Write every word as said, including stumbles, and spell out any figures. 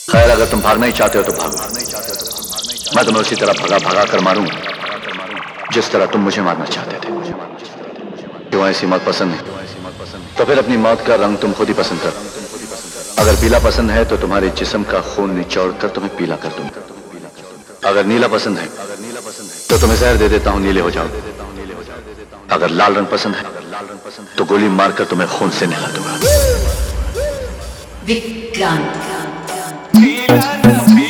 खैर, अगर तुम भागना ही चाहते हो तो भागो। मैं तुम्हें उसी तरह भगा भगा कर मारूंगा जिस तरह तुम मुझे मारना चाहते थे। क्यों ऐसी मौत पसंद नहीं? तो फिर अपनी मौत का रंग तुम खुद ही पसंद करो। अगर पीला पसंद है तो तुम्हारे जिस्म का खून निचोड़ कर तुम्हें पीला कर दूंगा। अगर नीला पसंद है तो तुम्हें जहर दे देता हूं, नीले हो जाओ। अगर लाल रंग पसंद है तो गोली मारकर तुम्हें खून से नहला दूंगा। विक्रांत।